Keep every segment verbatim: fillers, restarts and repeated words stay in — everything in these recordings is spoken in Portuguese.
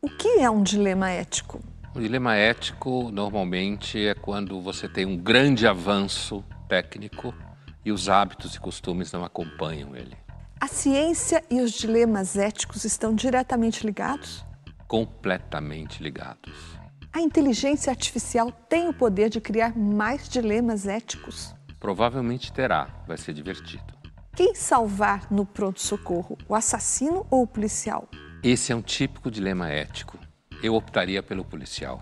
O que é um dilema ético? O dilema ético, normalmente, é quando você tem um grande avanço técnico e os hábitos e costumes não acompanham ele. A ciência e os dilemas éticos estão diretamente ligados? Completamente ligados. A inteligência artificial tem o poder de criar mais dilemas éticos? Provavelmente terá, vai ser divertido. Quem salvar no pronto-socorro, o assassino ou o policial? Esse é um típico dilema ético. Eu optaria pelo policial.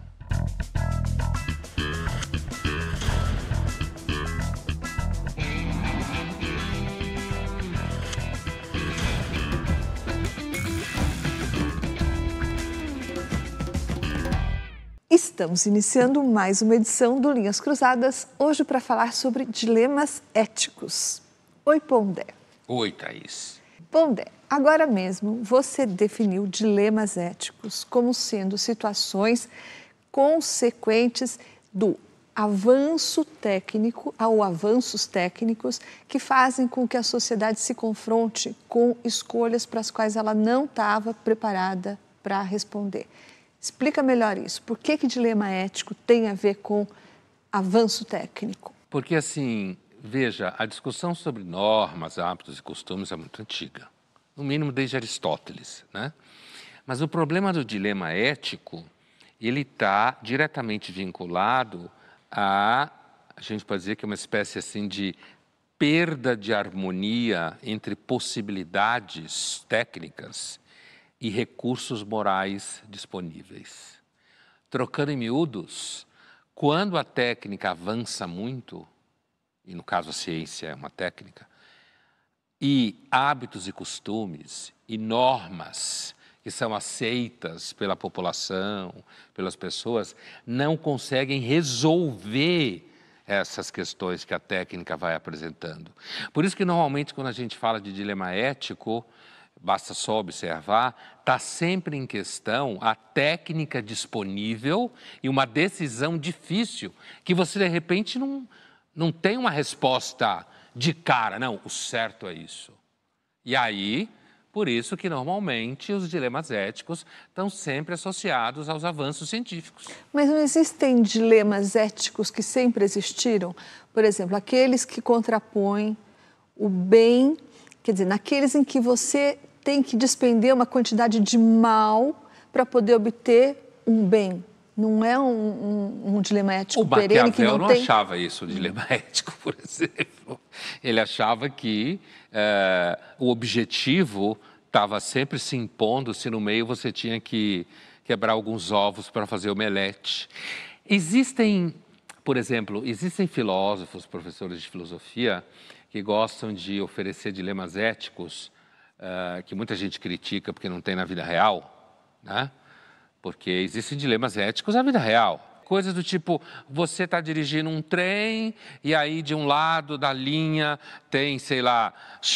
Estamos iniciando mais uma edição do Linhas Cruzadas, hoje para falar sobre dilemas éticos. Oi, Pondé. Oi, Thaís. Pondé, agora mesmo você definiu dilemas éticos como sendo situações consequentes do avanço técnico ou avanços técnicos que fazem com que a sociedade se confronte com escolhas para as quais ela não estava preparada para responder. Explica melhor isso. Por que que dilema ético tem a ver com avanço técnico? Porque, assim, veja, a discussão sobre normas, hábitos e costumes é muito antiga. No mínimo desde Aristóteles, né? Mas o problema do dilema ético, ele está diretamente vinculado a, a gente pode dizer que é uma espécie assim de perda de harmonia entre possibilidades técnicas e recursos morais disponíveis. Trocando em miúdos, quando a técnica avança muito, e no caso a ciência é uma técnica, e hábitos e costumes e normas que são aceitas pela população, pelas pessoas, não conseguem resolver essas questões que a técnica vai apresentando. Por isso que normalmente quando a gente fala de dilema ético, basta só observar, está sempre em questão a técnica disponível e uma decisão difícil, que você de repente não, não tem uma resposta de cara, não, o certo é isso. E aí, por isso que normalmente os dilemas éticos estão sempre associados aos avanços científicos. Mas não existem dilemas éticos que sempre existiram? Por exemplo, aqueles que contrapõem o bem, quer dizer, naqueles em que você tem que despender uma quantidade de mal para poder obter um bem. Não é um, um, um dilema ético o perene que não, não tem... achava isso, o dilema ético, por exemplo. Ele achava que é, o objetivo estava sempre se impondo se no meio você tinha que quebrar alguns ovos para fazer omelete. Existem, por exemplo, existem filósofos, professores de filosofia, que gostam de oferecer dilemas éticos Uh, que muita gente critica porque não tem na vida real, né? Porque existem dilemas éticos na vida real. Coisas do tipo, você está dirigindo um trem e aí de um lado da linha tem, sei lá,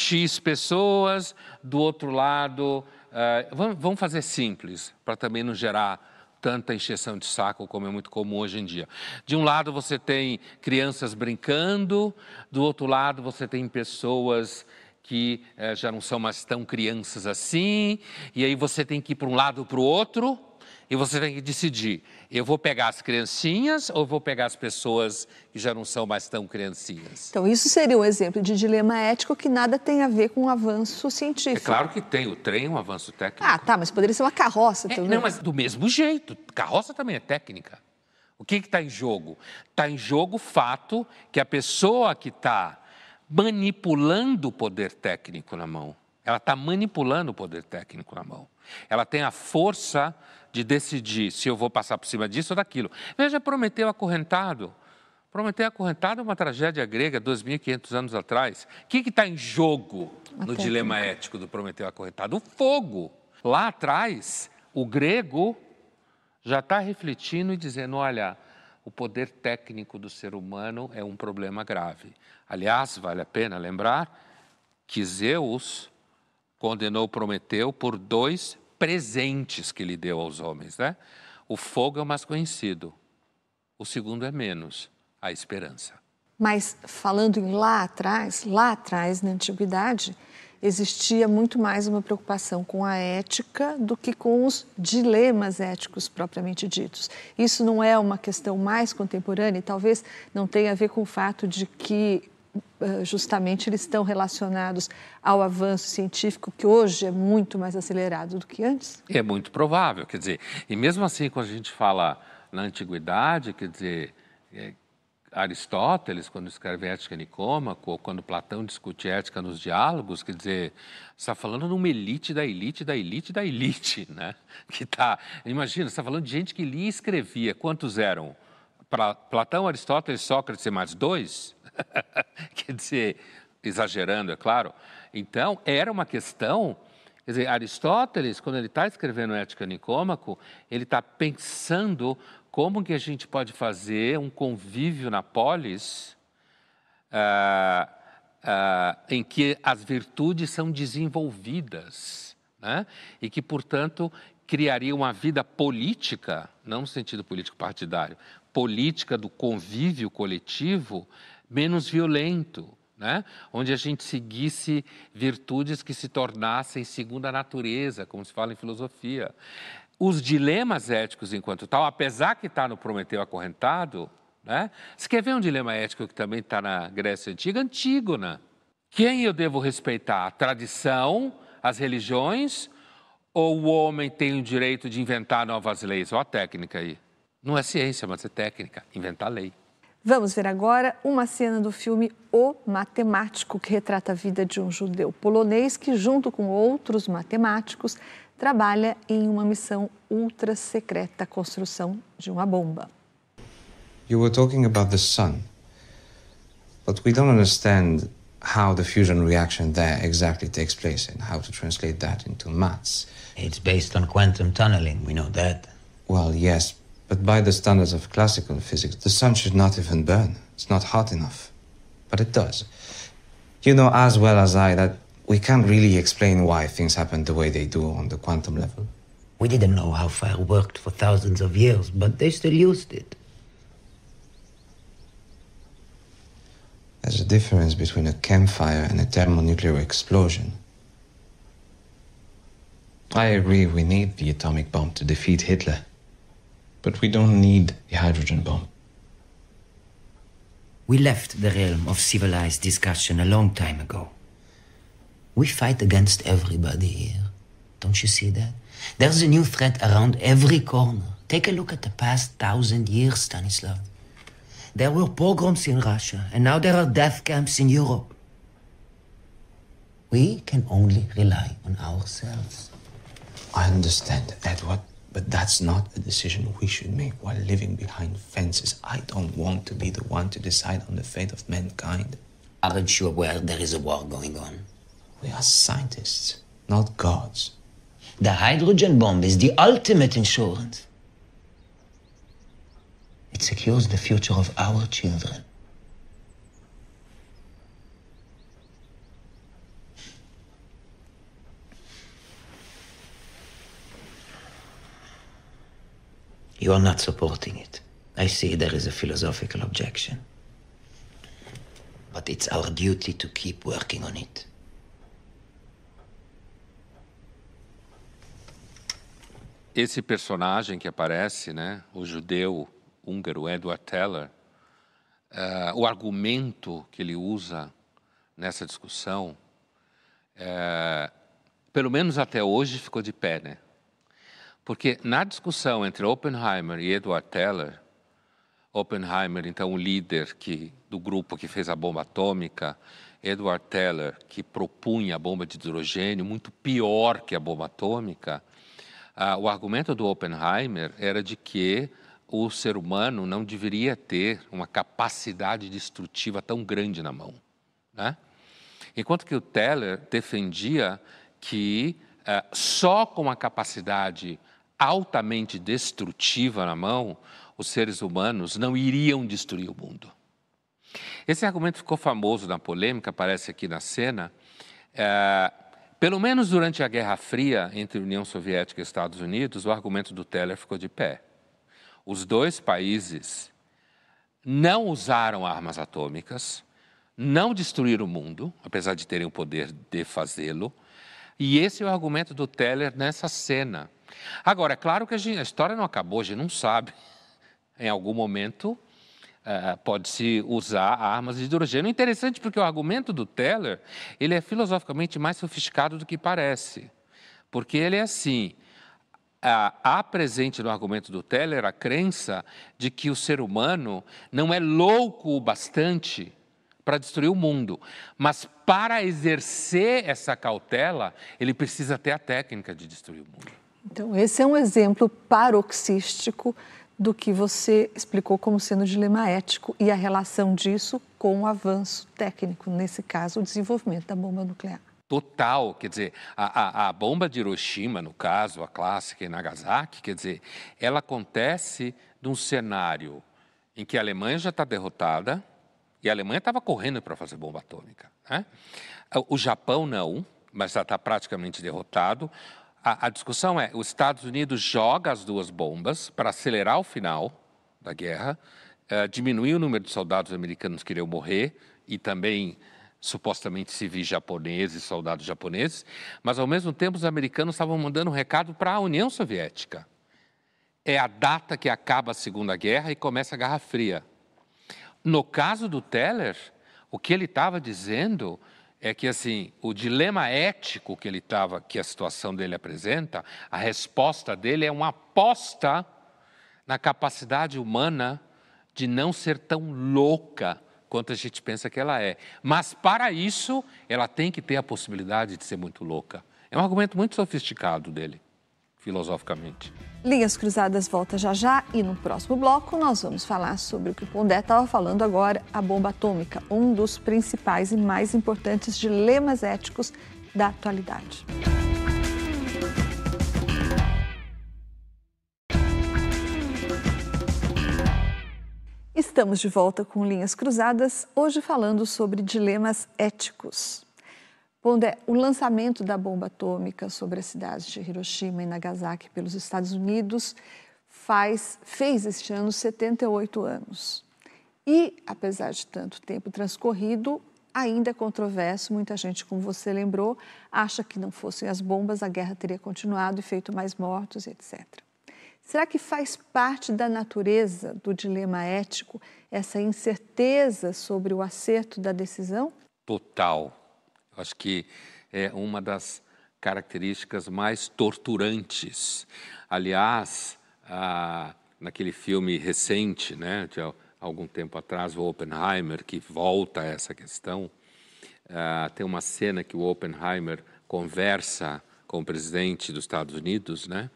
X pessoas, do outro lado... Uh, vamos, vamos fazer simples, para também não gerar tanta encheção de saco como é muito comum hoje em dia. De um lado você tem crianças brincando, do outro lado você tem pessoas que eh, já não são mais tão crianças assim, e aí você tem que ir para um lado ou para o outro, e você tem que decidir, eu vou pegar as criancinhas ou vou pegar as pessoas que já não são mais tão criancinhas? Então, isso seria um exemplo de dilema ético que nada tem a ver com um avanço científico. É claro que tem, o trem é um avanço técnico. Ah, tá, mas poderia ser uma carroça é, também. Não, mas do mesmo jeito, carroça também é técnica. O que está em jogo? Está em jogo o fato que a pessoa que está manipulando o poder técnico na mão. Ela está manipulando o poder técnico na mão. Ela tem a força de decidir se eu vou passar por cima disso ou daquilo. Veja, Prometeu acorrentado. Prometeu acorrentado é uma tragédia grega, dois mil e quinhentos anos atrás. O que está em jogo no técnica. dilema ético do Prometeu acorrentado? O fogo. Lá atrás, o grego já está refletindo e dizendo, olha, o poder técnico do ser humano é um problema grave. Aliás, vale a pena lembrar que Zeus condenou Prometeu por dois presentes que ele deu aos homens, né? O fogo é o mais conhecido, o segundo é menos, a esperança. Mas falando em lá atrás, lá atrás, na antiguidade, existia muito mais uma preocupação com a ética do que com os dilemas éticos propriamente ditos. Isso não é uma questão mais contemporânea e talvez não tenha a ver com o fato de que justamente eles estão relacionados ao avanço científico, que hoje é muito mais acelerado do que antes? É muito provável, quer dizer, e mesmo assim, quando a gente fala na antiguidade, quer dizer, é, Aristóteles, quando escreve Ética Nicômaco, ou quando Platão discute ética nos diálogos, quer dizer, está falando de uma elite da elite da elite da elite, né? Que tá, imagina, você está falando de gente que lia e escrevia. Quantos eram? Pra Platão, Aristóteles, Sócrates e mais dois? Quer dizer, exagerando, é claro. Então, era uma questão. Quer dizer, Aristóteles, quando ele está escrevendo Ética Nicômaco, ele está pensando como que a gente pode fazer um convívio na polis ah, ah, em que as virtudes são desenvolvidas, né? E que, portanto, criaria uma vida política, não no sentido político partidário, política do convívio coletivo menos violento, né? Onde a gente seguisse virtudes que se tornassem segunda natureza, como se fala em filosofia. Os dilemas éticos enquanto tal, apesar que está no Prometeu Acorrentado, né? Você quer ver um dilema ético que também está na Grécia Antiga? Antígona. Quem eu devo respeitar? A tradição, as religiões, ou o homem tem o direito de inventar novas leis? Olha a técnica aí. Não é ciência, mas é técnica, inventar lei. Vamos ver agora uma cena do filme O Matemático, que retrata a vida de um judeu polonês que, junto com outros matemáticos, trabalha em uma missão ultra secreta, a construção de uma bomba. You were talking about the sun, but we don't understand how the fusion reaction there exactly takes place and how to translate that into maths. It's based on quantum tunneling, we know that. Well, yes, but by the standards of classical physics, the sun should not even burn. It's not hot enough. But it does. You know as well as I that we can't really explain why things happen the way they do on the quantum level. We didn't know how fire worked for thousands of years, but they still used it. There's a difference between a campfire and a thermonuclear explosion. I agree we need the atomic bomb to defeat Hitler. But we don't need the hydrogen bomb. We left the realm of civilized discussion a long time ago. We fight against everybody here. Don't you see that? There's a new threat around every corner. Take a look at the past thousand years, Stanislav. There were pogroms in Russia, and now there are death camps in Europe. We can only rely on ourselves. I understand, Edward, but that's not a decision we should make while living behind fences. I don't want to be the one to decide on the fate of mankind. Aren't you aware there is a war going on? We are scientists, not gods. The hydrogen bomb is the ultimate insurance. It secures the future of our children. You are not supporting it. I see there is a philosophical objection. But it's our duty to keep working on it. Esse personagem que aparece, né, o judeu húngaro Edward Teller, uh, o argumento que ele usa nessa discussão, uh, pelo menos até hoje ficou de pé, né? Porque na discussão entre Oppenheimer e Edward Teller, Oppenheimer, então, o líder que, do grupo que fez a bomba atômica, Edward Teller, que propunha a bomba de hidrogênio, muito pior que a bomba atômica, ah, o argumento do Oppenheimer era de que o ser humano não deveria ter uma capacidade destrutiva tão grande na mão, né? Enquanto que o Teller defendia que ah, só com a capacidade altamente destrutiva na mão, os seres humanos não iriam destruir o mundo. Esse argumento ficou famoso na polêmica, aparece aqui na cena, é, pelo menos durante a Guerra Fria entre União Soviética e Estados Unidos, o argumento do Teller ficou de pé. Os dois países não usaram armas atômicas, não destruir o mundo, apesar de terem o poder de fazê-lo. E esse é o argumento do Teller nessa cena. Agora, é claro que a, gente, a história não acabou, a gente não sabe. Em algum momento, uh, pode-se usar armas de hidrogênio. Interessante porque o argumento do Teller, ele é filosoficamente mais sofisticado do que parece. Porque ele é assim, uh, há presente no argumento do Teller a crença de que o ser humano não é louco o bastante para destruir o mundo, mas para exercer essa cautela, ele precisa ter a técnica de destruir o mundo. Então, esse é um exemplo paroxístico do que você explicou como sendo dilema ético e a relação disso com o avanço técnico, nesse caso, o desenvolvimento da bomba nuclear. Total, quer dizer, a, a, a bomba de Hiroshima, no caso, a clássica em Nagasaki, quer dizer, ela acontece num cenário em que a Alemanha já está derrotada, e a Alemanha estava correndo para fazer bomba atômica, né? O Japão não, mas já está praticamente derrotado. A, a discussão é, os Estados Unidos joga as duas bombas para acelerar o final da guerra, uh, diminuir o número de soldados americanos que iriam morrer e também, supostamente, civis japoneses, soldados japoneses, mas, ao mesmo tempo, os americanos estavam mandando um recado para a União Soviética. É a data que acaba a Segunda Guerra e começa a Guerra Fria. No caso do Teller, o que ele estava dizendo é que, assim, o dilema ético que ele estava, que a situação dele apresenta, a resposta dele é uma aposta na capacidade humana de não ser tão louca quanto a gente pensa que ela é. Mas, para isso, ela tem que ter a possibilidade de ser muito louca. É um argumento muito sofisticado dele, filosoficamente. Linhas Cruzadas volta já já e no próximo bloco nós vamos falar sobre o que o Pondé estava falando agora, a bomba atômica, um dos principais e mais importantes dilemas éticos da atualidade. Estamos de volta com Linhas Cruzadas, hoje falando sobre dilemas éticos. Pondé, o lançamento da bomba atômica sobre as cidades de Hiroshima e Nagasaki pelos Estados Unidos faz, fez este ano setenta e oito anos. E, apesar de tanto tempo transcorrido, ainda é controverso. Muita gente, como você lembrou, acha que não fossem as bombas, a guerra teria continuado e feito mais mortos, etcétera. Será que faz parte da natureza do dilema ético essa incerteza sobre o acerto da decisão? Total. Acho que é uma das características mais torturantes. Aliás, ah, naquele filme recente, né, de algum tempo atrás, o Oppenheimer, que volta a essa questão, ah, tem uma cena que o Oppenheimer conversa com o presidente dos Estados Unidos, né,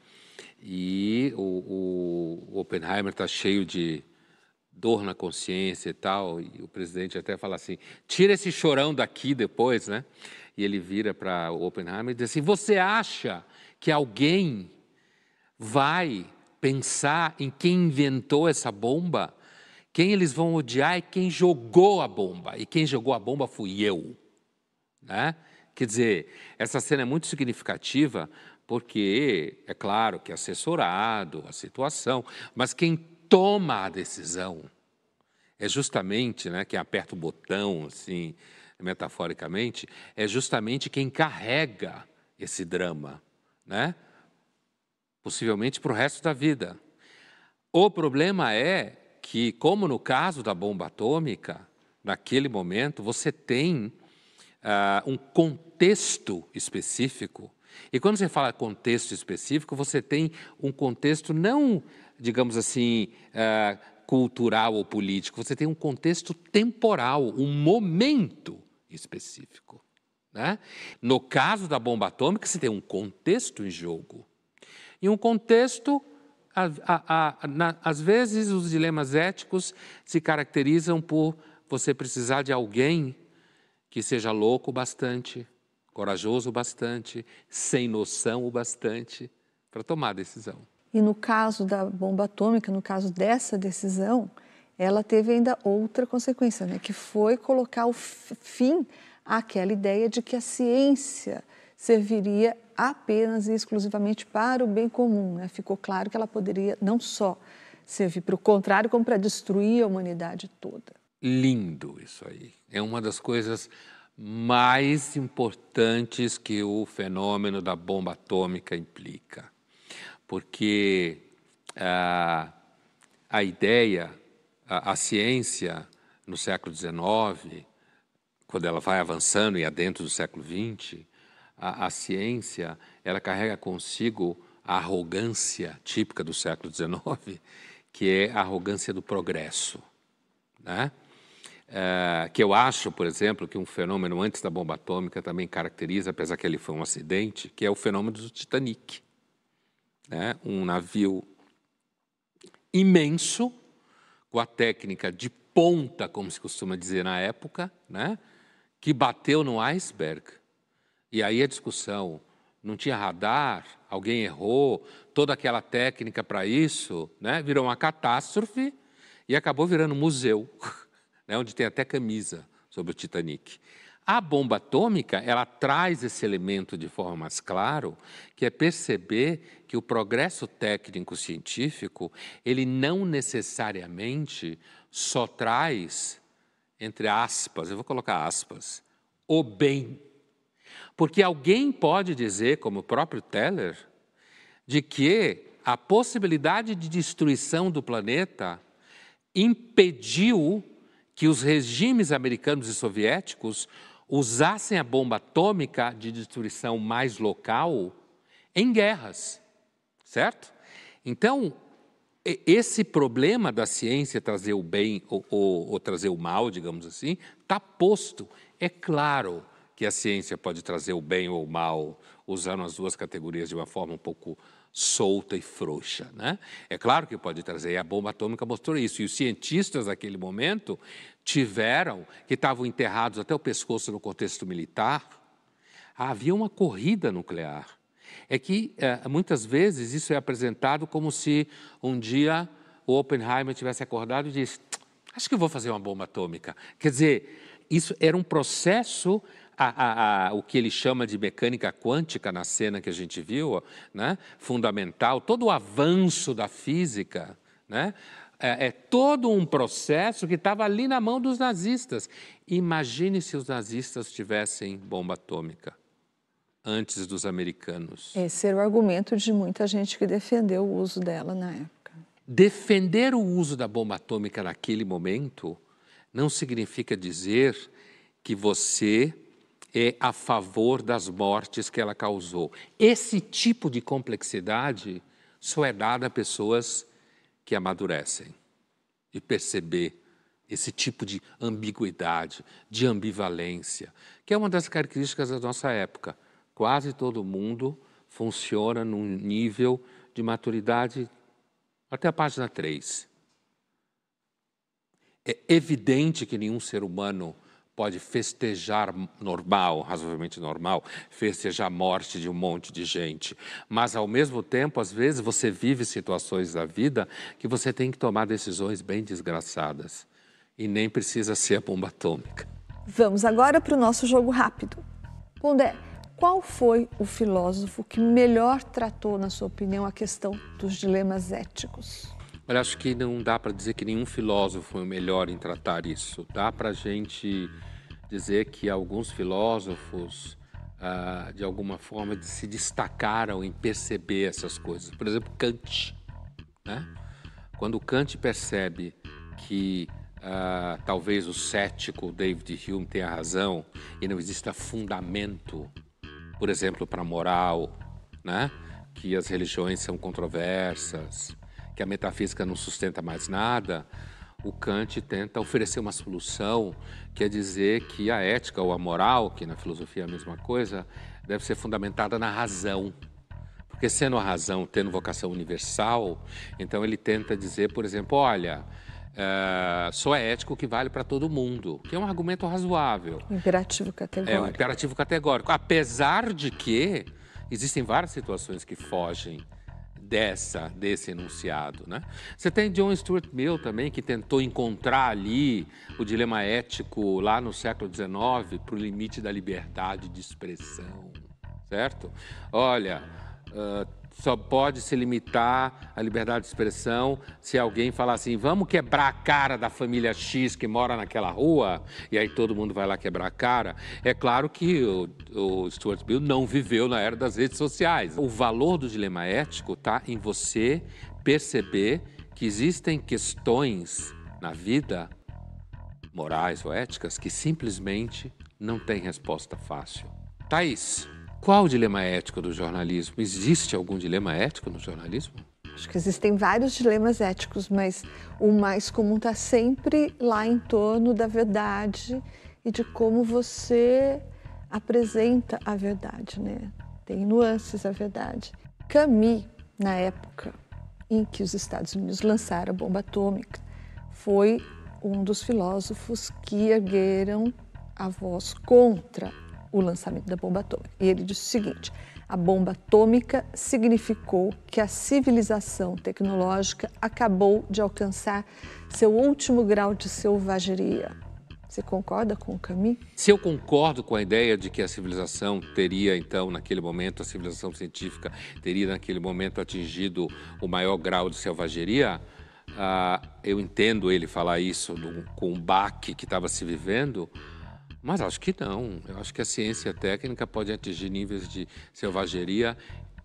e o, o Oppenheimer está cheio de dor na consciência e tal, e o presidente até fala assim, tira esse chorão daqui depois, né? E ele vira para o Oppenheimer e diz assim, você acha que alguém vai pensar em quem inventou essa bomba? Quem eles vão odiar é quem jogou a bomba, e quem jogou a bomba fui eu, né? Quer dizer, essa cena é muito significativa, porque é claro que é assessorado a situação, mas quem toma a decisão é justamente, né, quem aperta o botão, assim, metaforicamente, é justamente quem carrega esse drama, né? Possivelmente para o resto da vida. O problema é que, como no caso da bomba atômica, naquele momento, você tem uh, um contexto específico. E quando você fala contexto específico, você tem um contexto não, digamos assim, uh, cultural ou político, você tem um contexto temporal, um momento específico, né? No caso da bomba atômica, você tem um contexto em jogo. E um contexto, a, a, a, na, às vezes, os dilemas éticos se caracterizam por você precisar de alguém que seja louco o bastante, corajoso o bastante, sem noção o bastante, para tomar a decisão. E no caso da bomba atômica, no caso dessa decisão, ela teve ainda outra consequência, né? Que foi colocar o fim àquela ideia de que a ciência serviria apenas e exclusivamente para o bem comum, né? Ficou claro que ela poderia não só servir para o contrário, como para destruir a humanidade toda. lindo isso aí. É uma das coisas mais importantes que o fenômeno da bomba atômica implica. Porque ah, a ideia, a, a ciência no século dezenove, quando ela vai avançando e adentro do século vinte, a, a ciência ela carrega consigo a arrogância típica do século dezenove, que é a arrogância do progresso, né? É, que eu acho, por exemplo, que um fenômeno antes da bomba atômica também caracteriza, apesar que ele foi um acidente, que é o fenômeno do Titanic, né? Um navio imenso, com a técnica de ponta, como se costuma dizer na época, né? Que bateu no iceberg. E aí a discussão, não tinha radar, alguém errou, toda aquela técnica para isso, né? Virou uma catástrofe e acabou virando museu, né? Onde tem até camisa sobre o Titanic. A bomba atômica, ela traz esse elemento de forma mais clara, que é perceber que o progresso técnico-científico, ele não necessariamente só traz, entre aspas, eu vou colocar aspas, o bem. Porque alguém pode dizer, como o próprio Teller, de que a possibilidade de destruição do planeta impediu que os regimes americanos e soviéticos usassem a bomba atômica de destruição mais local em guerras, certo? Então, esse problema da ciência trazer o bem ou, ou, ou trazer o mal, digamos assim, está posto. É claro que a ciência pode trazer o bem ou o mal, usando as duas categorias de uma forma um pouco solta e frouxa, né? É claro que pode trazer, e a bomba atômica mostrou isso, e os cientistas naquele momento tiveram, que estavam enterrados até o pescoço no contexto militar, havia uma corrida nuclear. É que, é, muitas vezes, isso é apresentado como se um dia o Oppenheimer tivesse acordado e disse, acho que eu vou fazer uma bomba atômica. Quer dizer, isso era um processo, a, a, a, o que ele chama de mecânica quântica na cena que a gente viu, né, fundamental, todo o avanço da física, né, é, é todo um processo que estava ali na mão dos nazistas. Imagine se os nazistas tivessem bomba atômica antes dos americanos. Esse era o argumento de muita gente que defendeu o uso dela na época. Defender o uso da bomba atômica naquele momento não significa dizer que você é a favor das mortes que ela causou. Esse tipo de complexidade só é dada a pessoas que amadurecem e perceber esse tipo de ambiguidade, de ambivalência, que é uma das características da nossa época. Quase todo mundo funciona num nível de maturidade até a página três. É evidente que nenhum ser humano pode festejar normal, razoavelmente normal, festejar a morte de um monte de gente. Mas, ao mesmo tempo, às vezes, você vive situações da vida que você tem que tomar decisões bem desgraçadas. E nem precisa ser a bomba atômica. Vamos agora para o nosso jogo rápido. Pondé, qual foi o filósofo que melhor tratou, na sua opinião, a questão dos dilemas éticos? Eu acho que não dá para dizer que nenhum filósofo foi o melhor em tratar isso. Dá para a gente dizer que alguns filósofos, ah, de alguma forma, se destacaram em perceber essas coisas. Por exemplo, Kant, né? Quando Kant percebe que ah, talvez o cético David Hume tenha razão e não exista fundamento, por exemplo, para a moral, né? Que as religiões são controversas, que a metafísica não sustenta mais nada, o Kant tenta oferecer uma solução, que é dizer que a ética ou a moral, que na filosofia é a mesma coisa, deve ser fundamentada na razão. Porque sendo a razão, tendo vocação universal, então ele tenta dizer, por exemplo, olha, é, só é ético o que vale para todo mundo, que é um argumento razoável. Imperativo categórico. É um imperativo categórico, apesar de que existem várias situações que fogem dessa, desse enunciado, né? Você tem John Stuart Mill também, que tentou encontrar ali o dilema ético lá no século dezenove para o limite da liberdade de expressão, certo? Olha, uh, só pode se limitar à liberdade de expressão se alguém falar assim, vamos quebrar a cara da família X que mora naquela rua, e aí todo mundo vai lá quebrar a cara. É claro que o, o Stuart Mill não viveu na era das redes sociais. O valor do dilema ético está em você perceber que existem questões na vida, morais ou éticas, que simplesmente não têm resposta fácil. Thaís, qual o dilema ético do jornalismo? Existe algum dilema ético no jornalismo? Acho que existem vários dilemas éticos, mas o mais comum está sempre lá em torno da verdade e de como você apresenta a verdade, né? Tem nuances a verdade. Camus, na época em que os Estados Unidos lançaram a bomba atômica, foi um dos filósofos que ergueram a voz contra o lançamento da bomba atômica. E ele disse o seguinte, a bomba atômica significou que a civilização tecnológica acabou de alcançar seu último grau de selvageria. Você concorda com o Camus? Se eu concordo com a ideia de que a civilização teria, então, naquele momento, a civilização científica teria, naquele momento, atingido o maior grau de selvageria, uh, eu entendo ele falar isso no, com o baque que estava se vivendo, mas acho que não. Eu acho que a ciência técnica pode atingir níveis de selvageria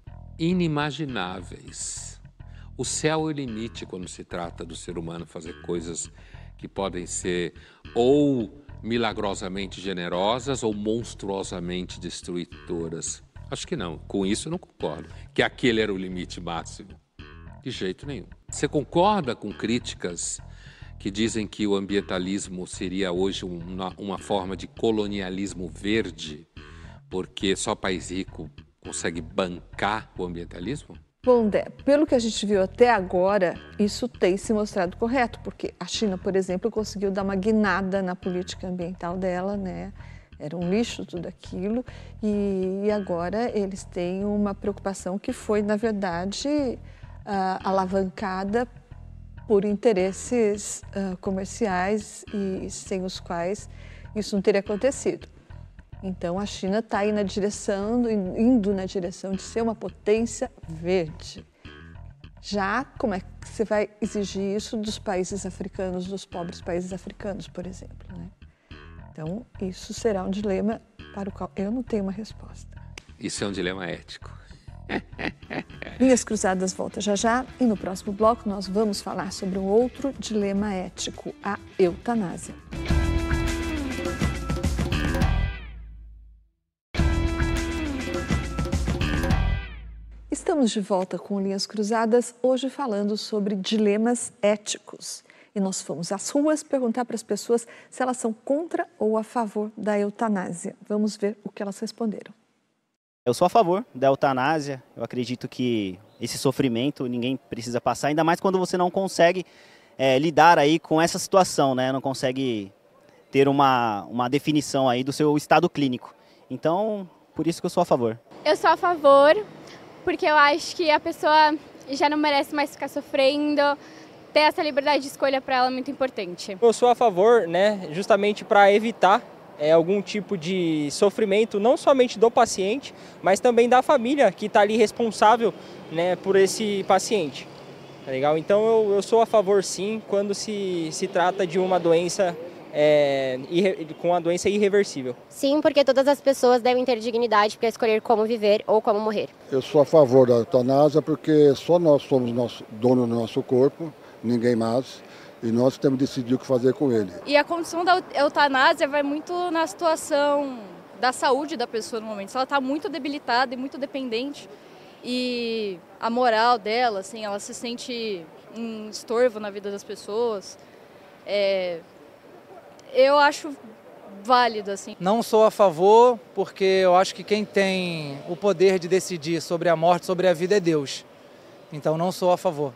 inimagináveis. O céu é o limite quando se trata do ser humano fazer coisas que podem ser ou milagrosamente generosas ou monstruosamente destruidoras. Acho que não. Com isso eu não concordo. Que aquele era o limite máximo. De jeito nenhum. Você concorda com críticas que dizem que o ambientalismo seria hoje uma, uma forma de colonialismo verde, porque só país rico consegue bancar o ambientalismo? Bom, Dé, pelo que a gente viu até agora, isso tem se mostrado correto, porque a China, por exemplo, conseguiu dar uma guinada na política ambiental dela, né? Era um lixo tudo aquilo, e agora eles têm uma preocupação que foi, na verdade, uh, alavancada por interesses uh, comerciais e sem os quais isso não teria acontecido. Então, a China está aí na direção, indo na direção de ser uma potência verde. Já como é que você vai exigir isso dos países africanos, dos pobres países africanos, por exemplo, né? Então, isso será um dilema para o qual eu não tenho uma resposta. Isso é um dilema ético. Linhas Cruzadas volta já já e no próximo bloco nós vamos falar sobre um outro dilema ético, a eutanásia. Estamos de volta com Linhas Cruzadas, hoje falando sobre dilemas éticos. E nós fomos às ruas perguntar para as pessoas se elas são contra ou a favor da eutanásia. Vamos ver o que elas responderam. Eu sou a favor da eutanásia. Eu acredito que esse sofrimento ninguém precisa passar, ainda mais quando você não consegue é, lidar aí com essa situação, né? Não consegue ter uma, uma definição aí do seu estado clínico. Então, por isso que eu sou a favor. Eu sou a favor, porque eu acho que a pessoa já não merece mais ficar sofrendo. Ter essa liberdade de escolha para ela é muito importante. Eu sou a favor, né, justamente para evitar é, algum tipo de sofrimento, não somente do paciente, mas também da família que está ali responsável, né, por esse paciente. Tá legal? Então eu, eu sou a favor sim, quando se, se trata de uma doença, é, irre, com a doença irreversível. Sim, porque todas as pessoas devem ter dignidade para escolher como viver ou como morrer. Eu sou a favor da eutanásia porque só nós somos nosso, dono do nosso corpo, ninguém mais, e nós temos que decidir o que fazer com ele. E a condição da eutanásia vai muito na situação da saúde da pessoa no momento. Se ela está muito debilitada e muito dependente, e a moral dela, assim, ela se sente um estorvo na vida das pessoas, é, eu acho válido, assim. Não sou a favor, porque eu acho que quem tem o poder de decidir sobre a morte, sobre a vida é Deus. Então não sou a favor.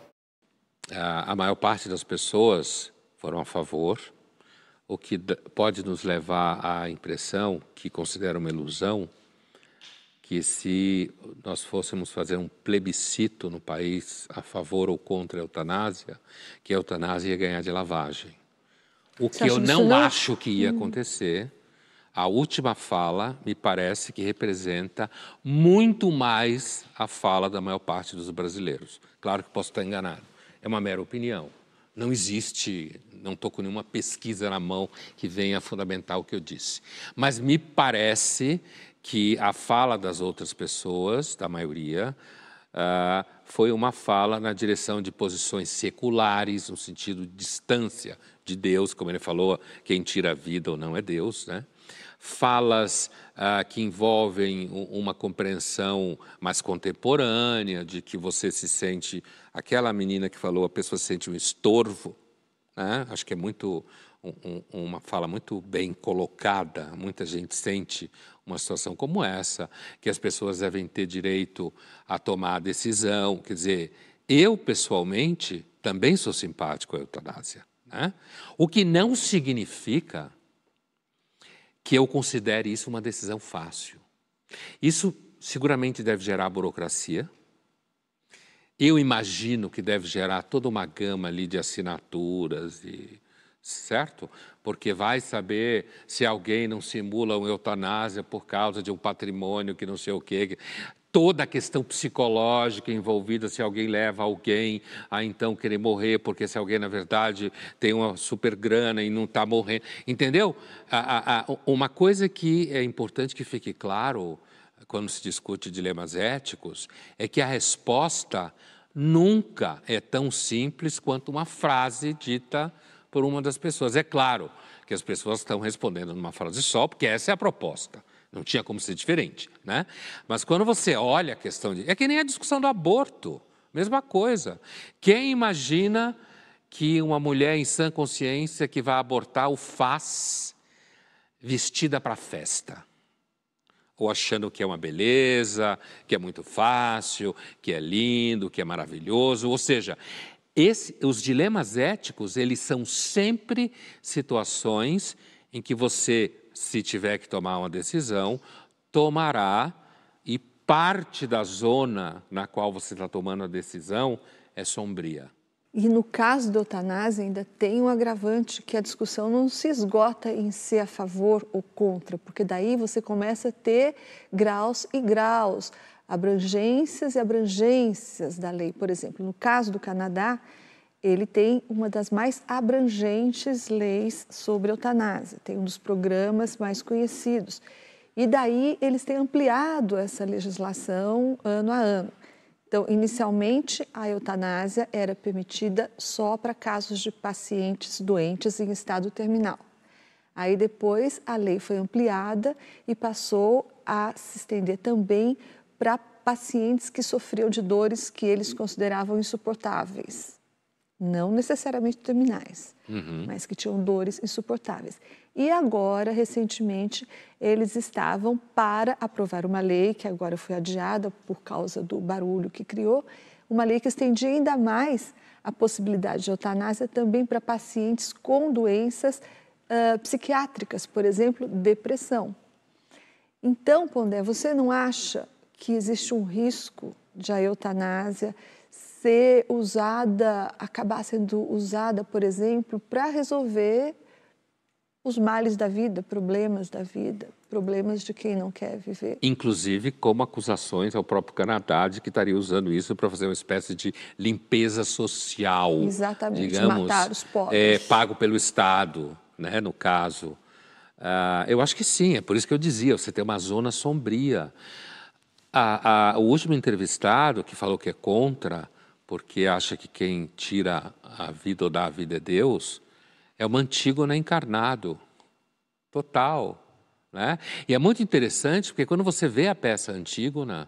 A maior parte das pessoas foram a favor, o que pode nos levar à impressão, que considero uma ilusão, que se nós fôssemos fazer um plebiscito no país a favor ou contra a eutanásia, que a eutanásia ia ganhar de lavagem. O que eu não, não acho que ia acontecer, A última fala, me parece que representa muito mais a fala da maior parte dos brasileiros. Claro que posso estar enganado, é uma mera opinião. Não existe, não estou com nenhuma pesquisa na mão que venha fundamentar o que eu disse. Mas me parece que a fala das outras pessoas, da maioria, uh, foi uma fala na direção de posições seculares, no sentido de distância de Deus, como ele falou, quem tira a vida ou não é Deus, né? Falas ah, que envolvem uma compreensão mais contemporânea, de que você se sente, aquela menina que falou, a pessoa se sente um estorvo, né? Acho que é muito, um, uma fala muito bem colocada, muita gente sente uma situação como essa, que as pessoas devem ter direito a tomar a decisão, quer dizer, eu pessoalmente também sou simpático à eutanásia, né? O que não significa que eu considere isso uma decisão fácil. Isso seguramente deve gerar burocracia. Eu imagino que deve gerar toda uma gama ali de assinaturas, e, certo? Porque vai saber se alguém não simula uma eutanásia por causa de um patrimônio que não sei o quê. Toda a questão psicológica envolvida, se alguém leva alguém a então querer morrer, porque se alguém, na verdade, tem uma super grana e não está morrendo. Entendeu? A, a, a, uma coisa que é importante que fique claro, quando se discute dilemas éticos, é que a resposta nunca é tão simples quanto uma frase dita por uma das pessoas. É claro que as pessoas estão respondendo numa frase só, porque essa é a proposta. Não tinha como ser diferente, né? Mas quando você olha a questão de... É que nem a discussão do aborto, mesma coisa. Quem imagina que uma mulher em sã consciência que vai abortar o faz vestida para festa? Ou achando que é uma beleza, que é muito fácil, que é lindo, que é maravilhoso. Ou seja, esse, os dilemas éticos, eles são sempre situações em que você, se tiver que tomar uma decisão, tomará, e parte da zona na qual você está tomando a decisão é sombria. E no caso da eutanásia ainda tem um agravante, que a discussão não se esgota em ser a favor ou contra, porque daí você começa a ter graus e graus, abrangências e abrangências da lei. Por exemplo, no caso do Canadá, ele tem uma das mais abrangentes leis sobre eutanásia, tem um dos programas mais conhecidos. E daí eles têm ampliado essa legislação ano a ano. Então, inicialmente, a eutanásia era permitida só para casos de pacientes doentes em estado terminal. Aí depois a lei foi ampliada e passou a se estender também para pacientes que sofriam de dores que eles consideravam insuportáveis. Não necessariamente terminais, uhum. mas que tinham dores insuportáveis. E agora, recentemente, eles estavam para aprovar uma lei, que agora foi adiada por causa do barulho que criou, uma lei que estendia ainda mais a possibilidade de eutanásia também para pacientes com doenças uh, psiquiátricas, por exemplo, depressão. Então, Pondé, você não acha que existe um risco de a eutanásia ser usada, acabar sendo usada, por exemplo, para resolver os males da vida, problemas da vida, problemas de quem não quer viver? Inclusive como acusações ao próprio Canadá de que estaria usando isso para fazer uma espécie de limpeza social. Exatamente, digamos, matar os pobres. É, pago pelo Estado, né, no caso. Uh, eu acho que sim, é por isso que eu dizia, você tem uma zona sombria. A, a, o último entrevistado que falou que é contra, porque acha que quem tira a vida ou dá a vida é Deus, é uma Antígona encarnado, total. Né? E é muito interessante, porque quando você vê a peça Antígona,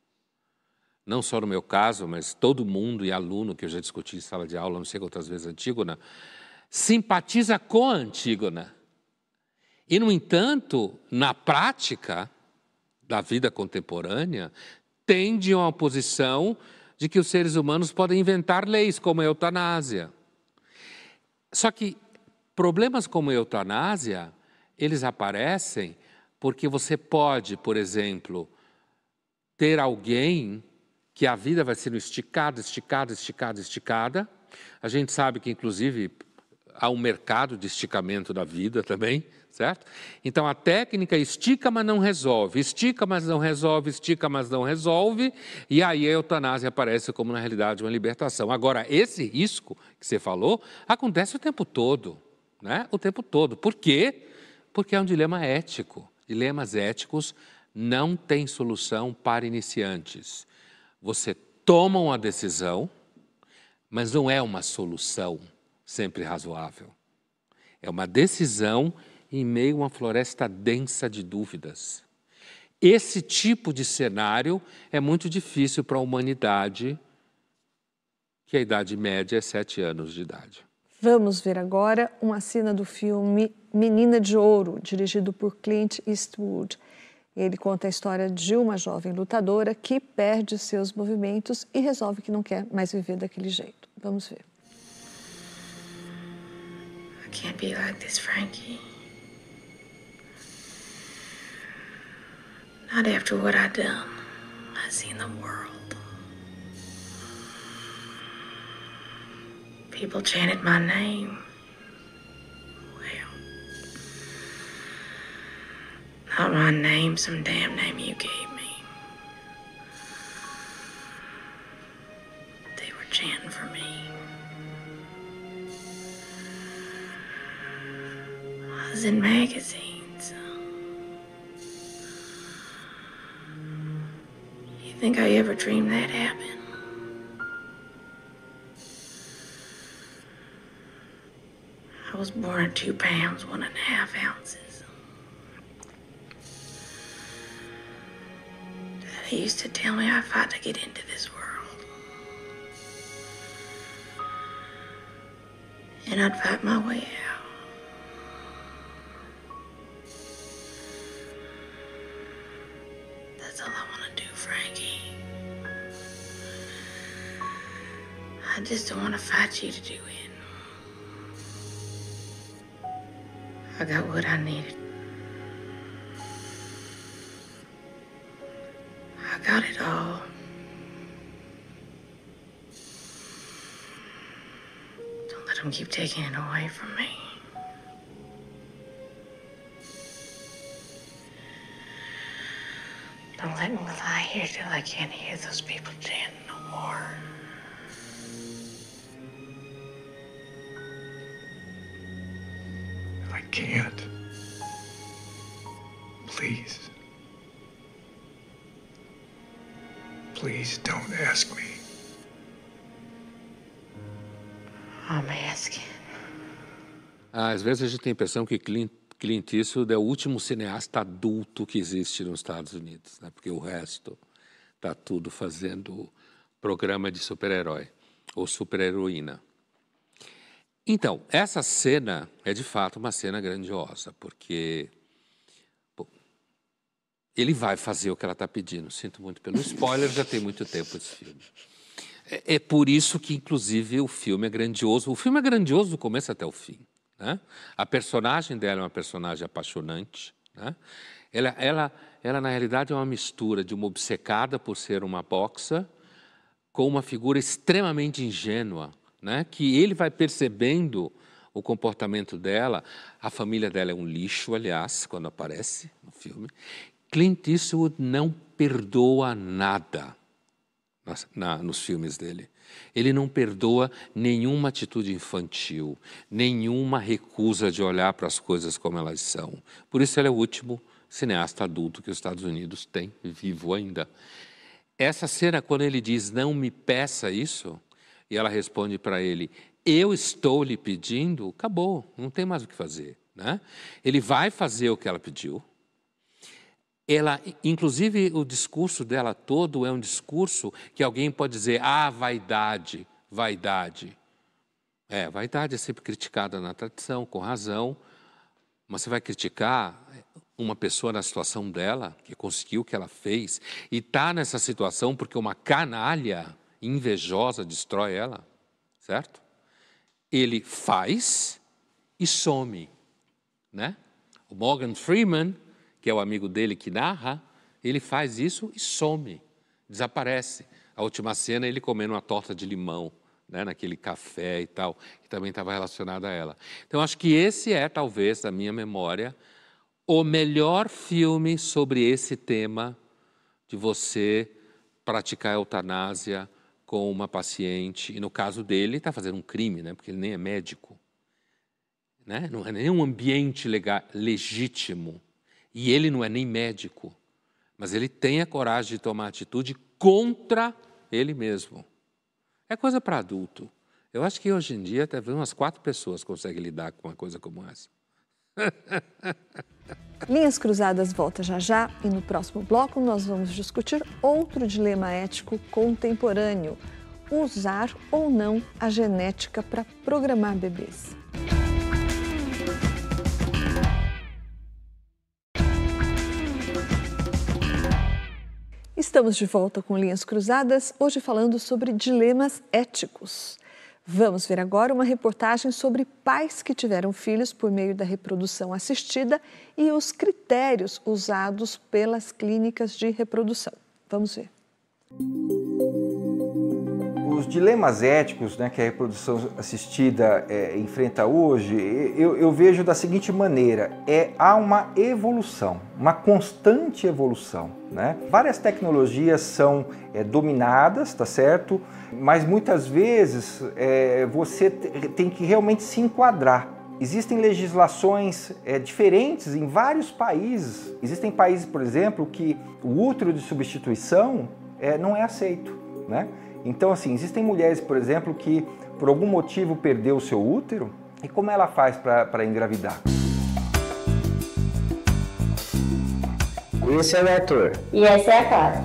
não só no meu caso, mas todo mundo e aluno que eu já discuti em sala de aula, não sei quantas vezes Antígona, simpatiza com a Antígona. E, no entanto, na prática da vida contemporânea, tende a uma posição de que os seres humanos podem inventar leis como a eutanásia. Só que problemas como a eutanásia, eles aparecem porque você pode, por exemplo, ter alguém que a vida vai sendo esticada, esticada, esticada, esticada. A gente sabe que, inclusive, há um mercado de esticamento da vida também, certo? Então, a técnica estica, mas não resolve, estica, mas não resolve, estica, mas não resolve, e aí a eutanásia aparece como, na realidade, uma libertação. Agora, esse risco que você falou acontece o tempo todo, né? O tempo todo. Por quê? Porque é um dilema ético. Dilemas éticos não têm solução para iniciantes. Você toma uma decisão, mas não é uma solução sempre razoável. É uma decisão em meio a uma floresta densa de dúvidas. Esse tipo de cenário é muito difícil para a humanidade, que a idade média é sete anos de idade. Vamos ver agora uma cena do filme Menina de Ouro, dirigido por Clint Eastwood. Ele conta a história de uma jovem lutadora que perde seus movimentos e resolve que não quer mais viver daquele jeito. Vamos ver. I can't be like this, Frankie. Not after what I done. I seen the world. People chanted my name. Well, not my name, some damn name you gave me. They were chanting for me. I was in magazines. You think I ever dreamed that happened? I was born at two pounds, one and a half ounces. Daddy used to tell me I fought to get into this world. And I'd fight my way out. That's all I want to do, Frankie. I just don't want to fight you to do it. I got what I needed. I got it all. Don't let them keep taking it away from me. Don't let me lie here till I can't hear those people chanting no more. I can't. Please. Please don't ask me. I'm asking. Ah, às vezes a gente tem a impressão que Clint, Clint Eastwood é o último cineasta adulto que existe nos Estados Unidos, né? Porque o resto está tudo fazendo programa de super-herói ou super-heroína. Então, essa cena é de fato uma cena grandiosa, porque bom, ele vai fazer o que ela está pedindo. Sinto muito pelo spoiler, já tem muito tempo esse filme. É, é por isso que, inclusive, o filme é grandioso. O filme é grandioso do começo até o fim, né? A personagem dela é uma personagem apaixonante, né? Ela, ela, ela, na realidade, é uma mistura de uma obcecada por ser uma boxa com uma figura extremamente ingênua, né, que ele vai percebendo o comportamento dela. A família dela é um lixo, aliás, quando aparece no filme. Clint Eastwood não perdoa nada na, na, nos filmes dele. Ele não perdoa nenhuma atitude infantil, nenhuma recusa de olhar para as coisas como elas são. Por isso ele é o último cineasta adulto que os Estados Unidos têm vivo ainda. Essa cena, quando ele diz, não me peça isso, e ela responde para ele, eu estou lhe pedindo, acabou, não tem mais o que fazer, né? Ele vai fazer o que ela pediu. Ela, inclusive, o discurso dela todo é um discurso que alguém pode dizer, ah, vaidade, vaidade. É, vaidade é sempre criticada na tradição, com razão, mas você vai criticar uma pessoa na situação dela, que conseguiu o que ela fez, e está nessa situação porque uma canalha invejosa destrói ela, certo? Ele faz e some, né? O Morgan Freeman, que é o amigo dele que narra, ele faz isso e some, desaparece. A última cena é ele comendo uma torta de limão né, naquele café e tal, que também estava relacionado a ela. Então, acho que esse é, talvez, da minha memória, o melhor filme sobre esse tema de você praticar a eutanásia com uma paciente, e no caso dele, está fazendo um crime, né, porque ele nem é médico. Né? Não é nem um ambiente legal, legítimo, e ele não é nem médico, mas ele tem a coragem de tomar atitude contra ele mesmo. É coisa para adulto. Eu acho que hoje em dia até umas quatro pessoas conseguem lidar com uma coisa como essa. Linhas Cruzadas volta já já e no próximo bloco nós vamos discutir outro dilema ético contemporâneo: usar ou não a genética para programar bebês. Estamos de volta com Linhas Cruzadas, hoje falando sobre dilemas éticos. Vamos ver agora uma reportagem sobre pais que tiveram filhos por meio da reprodução assistida e os critérios usados pelas clínicas de reprodução. Vamos ver. Os dilemas éticos, né, que a reprodução assistida é, enfrenta hoje, eu, eu vejo da seguinte maneira: é, há uma evolução, uma constante evolução. Né? Várias tecnologias são é, dominadas, tá certo? Mas muitas vezes é, você tem que realmente se enquadrar. Existem legislações é, diferentes em vários países. Existem países, por exemplo, que o útero de substituição é, não é aceito, né? Então, assim, existem mulheres, por exemplo, que por algum motivo perdeu o seu útero, e como ela faz para engravidar? Esse é o Arthur. E essa é a Clara.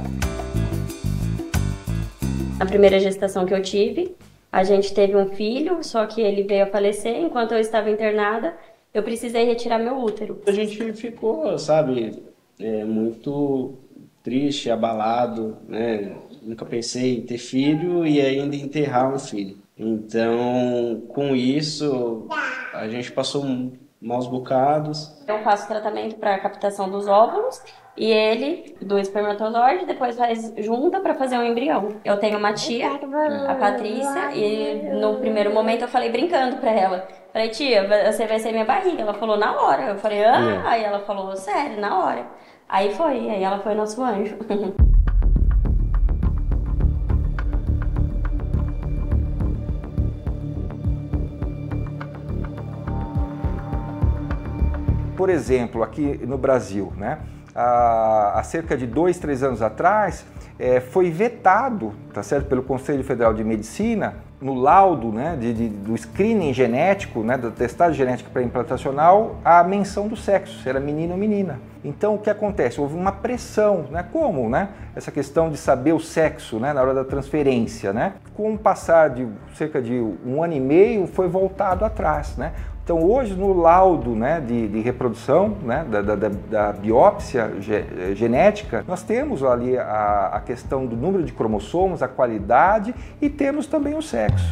A primeira gestação que eu tive, a gente teve um filho, só que ele veio a falecer. Enquanto eu estava internada, eu precisei retirar meu útero. A gente ficou, sabe, é, muito triste, abalado, né? Nunca pensei em ter filho e ainda enterrar um filho. Então, com isso, a gente passou maus bocados. Eu faço tratamento para captação dos óvulos e ele, do espermatozoide, depois faz junta para fazer um embrião. Eu tenho uma tia, a Patrícia, e no primeiro momento eu falei brincando para ela. Falei, tia, você vai ser minha barriga. Ela falou, na hora. Eu falei, ah, aí ela falou, sério, na hora. Aí foi, aí ela foi nosso anjo. Por exemplo, aqui no Brasil, né, há, há cerca de dois, três anos atrás, é, foi vetado, tá certo, pelo Conselho Federal de Medicina, no laudo, né, de, de, do screening genético, né, da testagem genética pré-implantacional, a menção do sexo, se era menino ou menina. Então, o que acontece? Houve uma pressão, né? Como, né? Essa questão de saber o sexo, né, na hora da transferência, né? Com o passar de cerca de um ano e meio, foi voltado atrás, né? Então, hoje, no laudo, né, de, de reprodução, né, da, da, da biópsia ge, genética, nós temos ali a, a questão do número de cromossomos, a qualidade e temos também o sexo.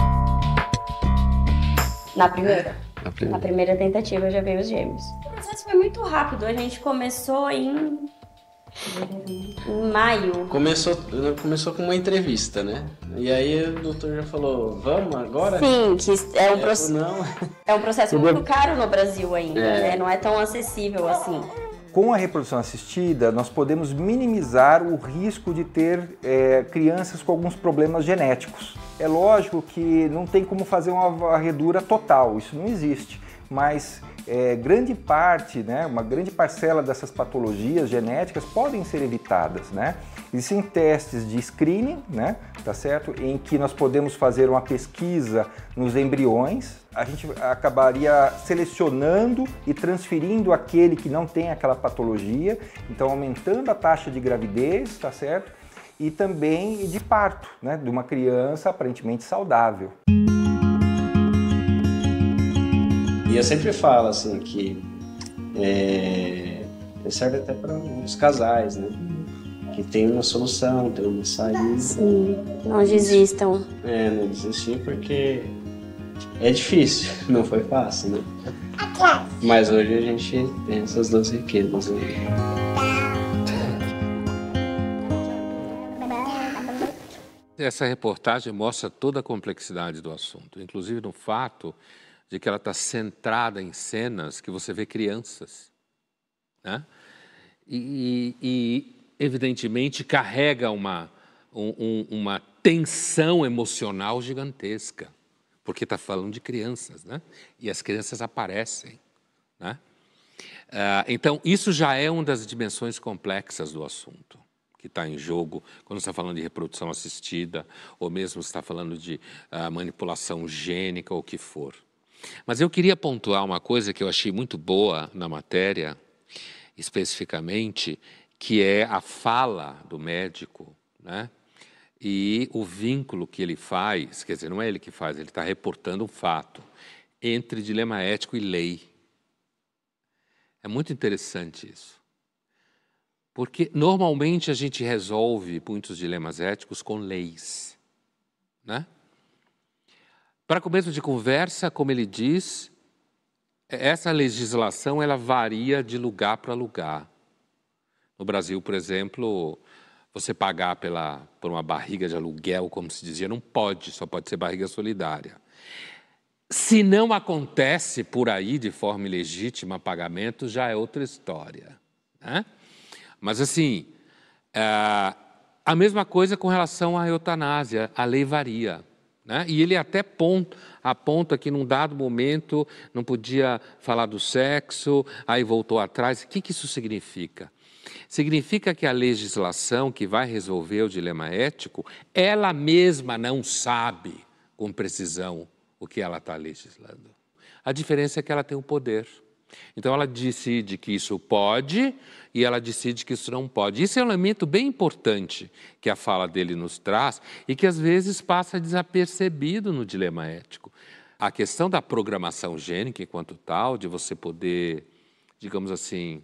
Na primeira? Na primeira, Na primeira tentativa já veio os gêmeos. O processo foi muito rápido, a gente começou em... em maio. Começou, começou com uma entrevista, né? E aí o doutor já falou, vamos agora? Sim, que é um, proce... não. é um processo muito caro no Brasil ainda, é. né? Não é tão acessível assim. Com a reprodução assistida, nós podemos minimizar o risco de ter é, crianças com alguns problemas genéticos. É lógico que não tem como fazer uma varredura total, isso não existe, mas é, grande parte, né, uma grande parcela dessas patologias genéticas podem ser evitadas, né? Existem testes de screening, né, tá certo? Em que nós podemos fazer uma pesquisa nos embriões. A gente acabaria selecionando e transferindo aquele que não tem aquela patologia, então aumentando a taxa de gravidez, tá certo? E também de parto, né, de uma criança aparentemente saudável. E eu sempre falo assim que é, serve até para os casais, né? Que tem uma solução, tem uma saída. Sim, não desistam. É, não desistir porque é difícil, não foi fácil, né? Mas hoje a gente tem essas duas riquezas, né? essa reportagem mostra toda a complexidade do assunto, inclusive no fato de que ela está centrada em cenas que você vê crianças, né? E, e evidentemente, carrega uma, um, uma tensão emocional gigantesca, porque está falando de crianças, né? E as crianças aparecem, né? Uh, então, isso já é uma das dimensões complexas do assunto que está em jogo quando você está falando de reprodução assistida ou mesmo está falando de uh, manipulação gênica ou o que for. Mas eu queria pontuar uma coisa que eu achei muito boa na matéria, especificamente, que é a fala do médico, né? E o vínculo que ele faz, quer dizer, não é ele que faz, ele está reportando um fato, entre dilema ético e lei. É muito interessante isso. Porque, normalmente, a gente resolve muitos dilemas éticos com leis, né? Para começo de conversa, como ele diz, essa legislação ela varia de lugar para lugar. No Brasil, por exemplo, você pagar pela, por uma barriga de aluguel, como se dizia, não pode, só pode ser barriga solidária. Se não acontece por aí de forma ilegítima pagamento, já é outra história, né? Mas, assim, é, a mesma coisa com relação à eutanásia, a lei varia, né? E ele até ponto, aponta que num dado momento não podia falar do sexo, aí voltou atrás. O que, que isso significa? Significa que a legislação que vai resolver o dilema ético, ela mesma não sabe com precisão o que ela está legislando. A diferença é que ela tem o poder. Então, ela decide que isso pode e ela decide que isso não pode. Isso é um elemento bem importante que a fala dele nos traz e que, às vezes, passa desapercebido no dilema ético. A questão da programação gênica, enquanto tal, de você poder, digamos assim,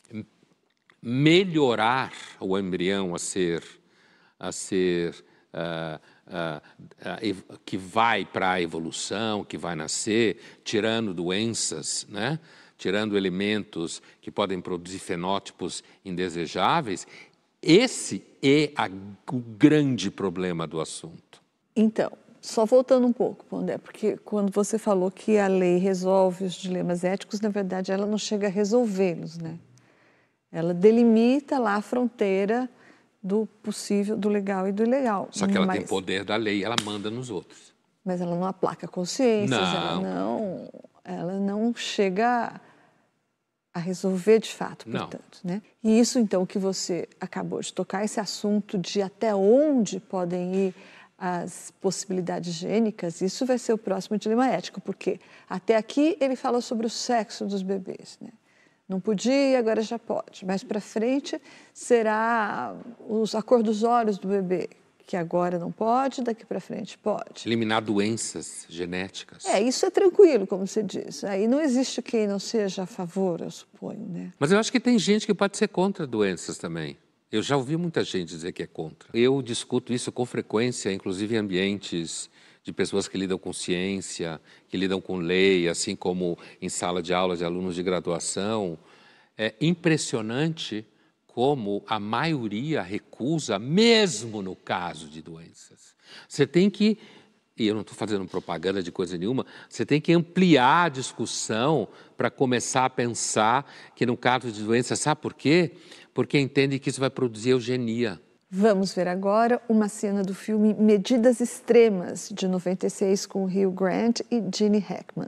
melhorar o embrião a ser, a ser uh, uh, uh, que vai para a evolução, que vai nascer, tirando doenças, né? Tirando elementos que podem produzir fenótipos indesejáveis, esse é a, o grande problema do assunto. Então, só voltando um pouco, Pondé, porque quando você falou que a lei resolve os dilemas éticos, na verdade ela não chega a resolvê-los, né? Ela delimita lá a fronteira do possível, do legal e do ilegal. Só que ela mas, tem poder da lei, ela manda nos outros. Mas ela não aplaca consciências, não. ela não, ela não chega a resolver de fato, portanto, né? E isso, então, que você acabou de tocar, esse assunto de até onde podem ir as possibilidades gênicas, isso vai ser o próximo dilema ético, porque até aqui ele fala sobre o sexo dos bebês, né? Não podia, agora já pode. Mais para frente será os, a cor dos olhos do bebê, que agora não pode, daqui para frente pode. Eliminar doenças genéticas. É, isso é tranquilo, como você diz. Aí não existe quem não seja a favor, eu suponho, né? Mas eu acho que tem gente que pode ser contra doenças também. Eu já ouvi muita gente dizer que é contra. Eu discuto isso com frequência, inclusive em ambientes de pessoas que lidam com ciência, que lidam com lei, assim como em sala de aula de alunos de graduação. É impressionante como a maioria recusa, mesmo no caso de doenças. Você tem que, e eu não estou fazendo propaganda de coisa nenhuma, você tem que ampliar a discussão para começar a pensar que no caso de doenças, sabe por quê? Porque entende que isso vai produzir eugenia. Vamos ver agora uma cena do filme Medidas Extremas, de noventa e seis, com Hugh Grant e Gene Hackman.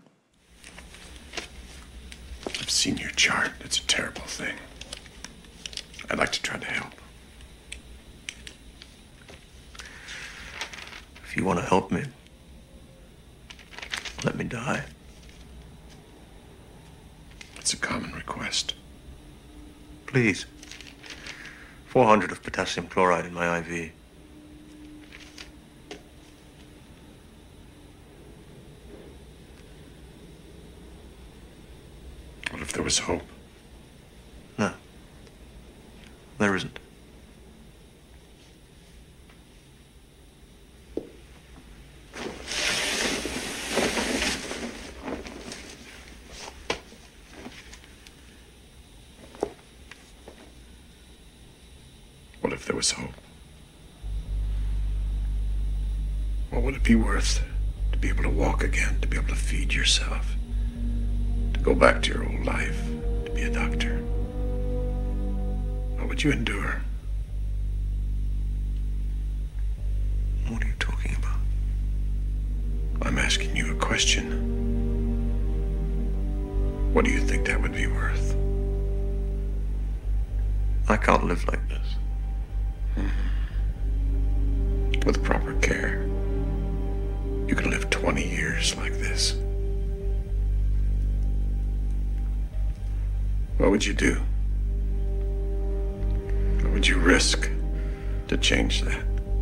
I've seen your chart. It's a terrible thing. I'd like to try to help. If you want to help me, let me die. It's a common request. Please. four hundred of potassium chloride in my I V. What if there was hope? No. There isn't. What if there was hope? What would it be worth to be able to walk again, to be able to feed yourself, to go back to your old life, to be a doctor? What would you endure? What are you talking about? I'm asking you a question. What do you think that would be worth? I can't live like this. Mm-hmm. With proper care, you can live twenty years like this. What would you do? What would you risk to change that?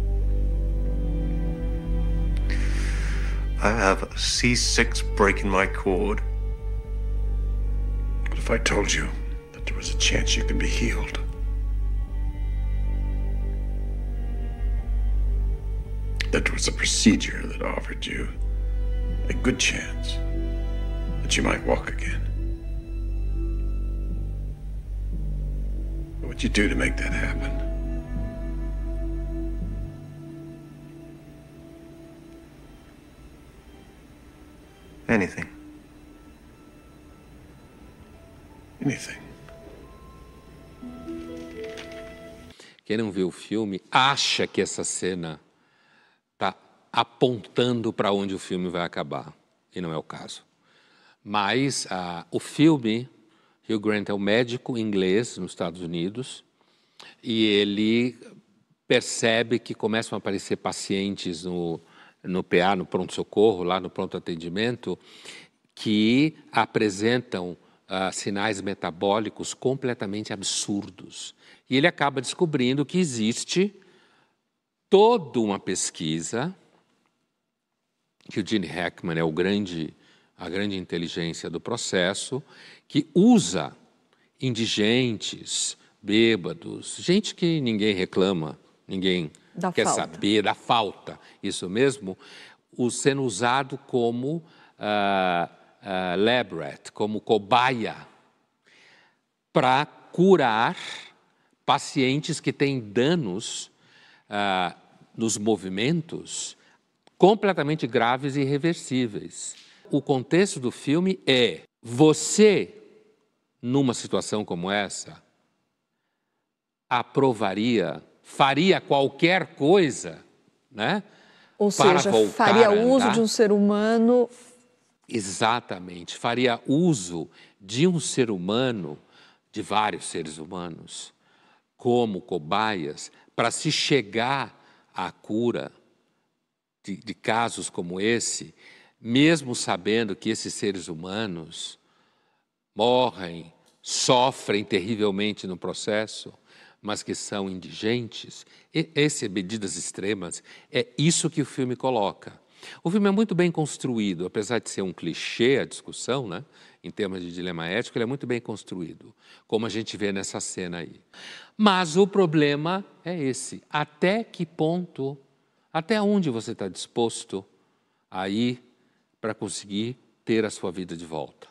I have a C six break in my cord. What if I told you that there was a chance you could be healed? That there was a procedure that offered you a good chance that you might walk again? What would you do to make that happen? Anything. Anything. Quem não viu o filme acha que essa cena está apontando para onde o filme vai acabar. E não é o caso. Mas ah, o filme, Hugh Grant é um médico inglês nos Estados Unidos e ele percebe que começam a aparecer pacientes no, no P A, no pronto-socorro, lá no pronto-atendimento, que apresentam ah, sinais metabólicos completamente absurdos. E ele acaba descobrindo que existe toda uma pesquisa, que o Gene Hackman é o grande, a grande inteligência do processo, que usa indigentes, bêbados, gente que ninguém reclama, ninguém da quer falta. saber da falta, isso mesmo, o sendo usado como uh, uh, lab rat, como cobaia, para curar pacientes que têm danos uh, nos movimentos completamente graves e irreversíveis. O contexto do filme é: você, numa situação como essa, aprovaria, faria qualquer coisa, né? Ou para seja, voltar faria a uso andar? de um ser humano. Exatamente, faria uso de um ser humano, de vários seres humanos, como cobaias, para se chegar à cura de, de casos como esse, mesmo sabendo que esses seres humanos morrem, sofrem terrivelmente no processo, mas que são indigentes. E essas medidas extremas, é isso que o filme coloca. O filme é muito bem construído, apesar de ser um clichê a discussão, né? Em termos de dilema ético, ele é muito bem construído, como a gente vê nessa cena aí. Mas o problema é esse: até que ponto, até onde você está disposto a ir para conseguir ter a sua vida de volta?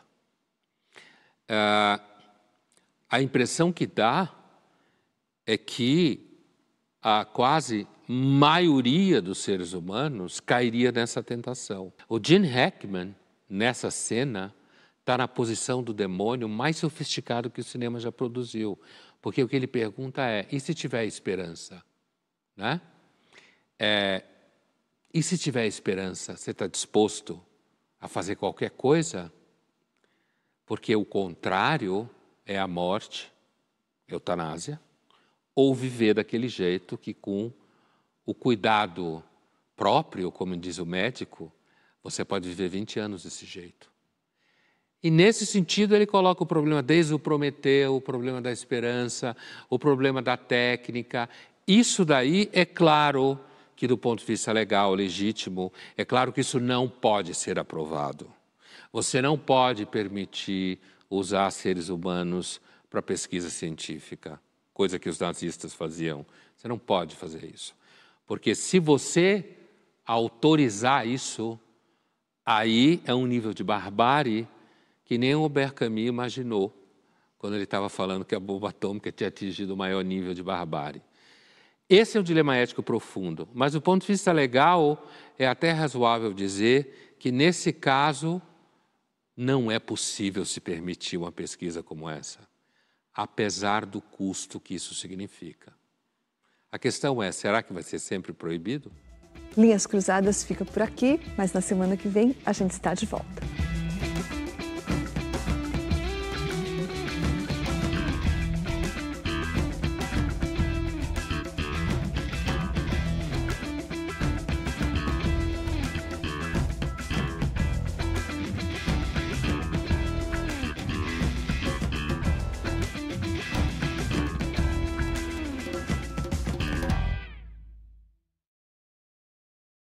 Ah, a impressão que dá é que a quase maioria dos seres humanos cairia nessa tentação. O Gene Hackman, nessa cena, está na posição do demônio mais sofisticado que o cinema já produziu. Porque o que ele pergunta é: e se tiver esperança? Né? É, e se tiver esperança, você está disposto a fazer qualquer coisa? Porque o contrário é a morte, eutanásia, ou viver daquele jeito que, com o cuidado próprio, como diz o médico, você pode viver vinte anos desse jeito. E nesse sentido ele coloca o problema desde o Prometeu, o problema da esperança, o problema da técnica. Isso daí é claro que, do ponto de vista legal, legítimo, é claro que isso não pode ser aprovado. Você não pode permitir usar seres humanos para pesquisa científica, coisa que os nazistas faziam. Você não pode fazer isso. Porque se você autorizar isso, aí é um nível de barbárie que nem o Albert Camus imaginou quando ele estava falando que a bomba atômica tinha atingido o maior nível de barbárie. Esse é o dilema ético profundo, mas do ponto de vista legal, é até razoável dizer que, nesse caso, não é possível se permitir uma pesquisa como essa, apesar do custo que isso significa. A questão é, será que vai ser sempre proibido? Linhas Cruzadas fica por aqui, mas na semana que vem a gente está de volta.